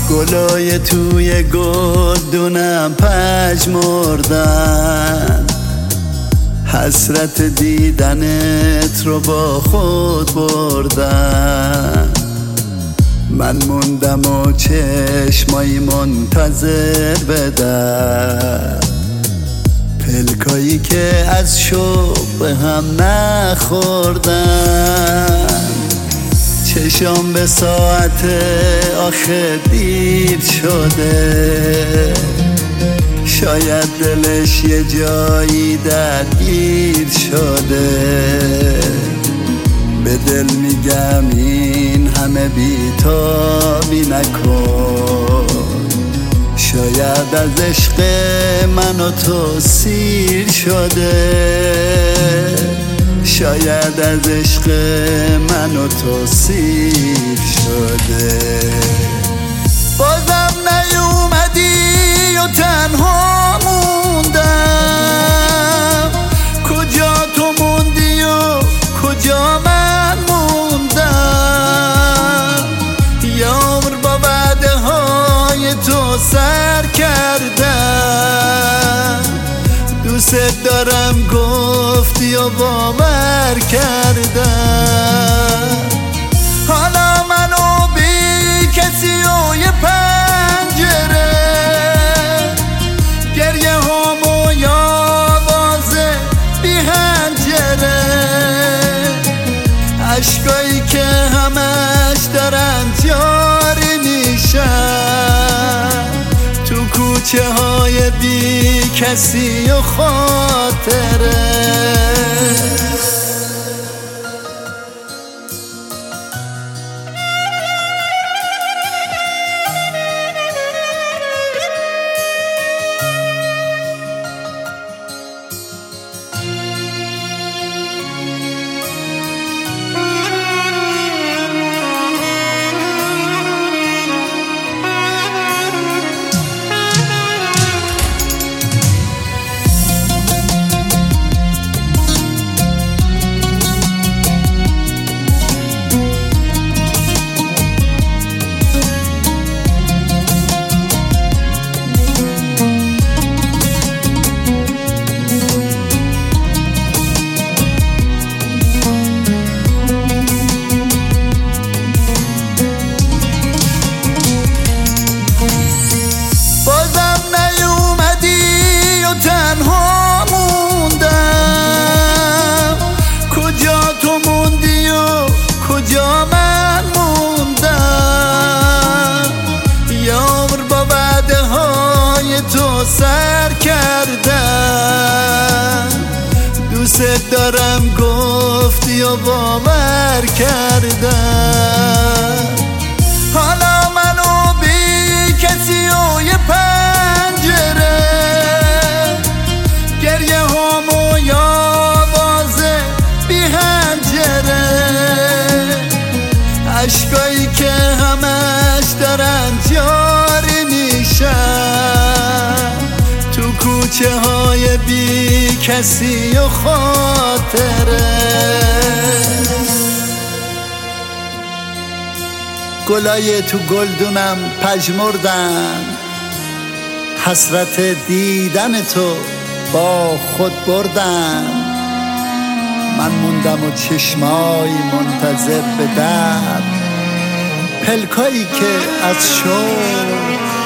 گلای توی گلدونم پژمردن، حسرت دیدنت رو با خود بردن. من موندم و چشمایی منتظر بدن، پلکایی که از شوق به هم نخوردن. چشام به ساعت آخه دیر شده، شاید دلش یه جایی درگیر شده. به دل میگم این همه بی‌تابی نکن، شاید از عشق من و تو سیر شده، شاید از عشق من و تو سیر شده. بازم نیومدی و تنها موندم، کجا تو موندی و کجا من موندم. یه عمر با وعده های تو سر کردم، دوست دارم گفتی و باور کردم. حالا منو بی کسی و یه پنجره، گریه هم و یاواز بی هنجره، عشقایی که همش دارن جاری میشن تو کوچه های بی کسی و خاطره. سر کردم، دوست دارم گفتی و باور کردم. حالا منو بی کسی و یه پنجره، گریه هم و یاواز بی هنجره، عشقایی که همش دارن جاری میشن تو کوچه های بی کسی و خاطره. گلای تو گلدونم پژمردن، حسرت دیدن تو با خود بردن. من موندم و چشمای منتظر به در، پلکایی که از شوق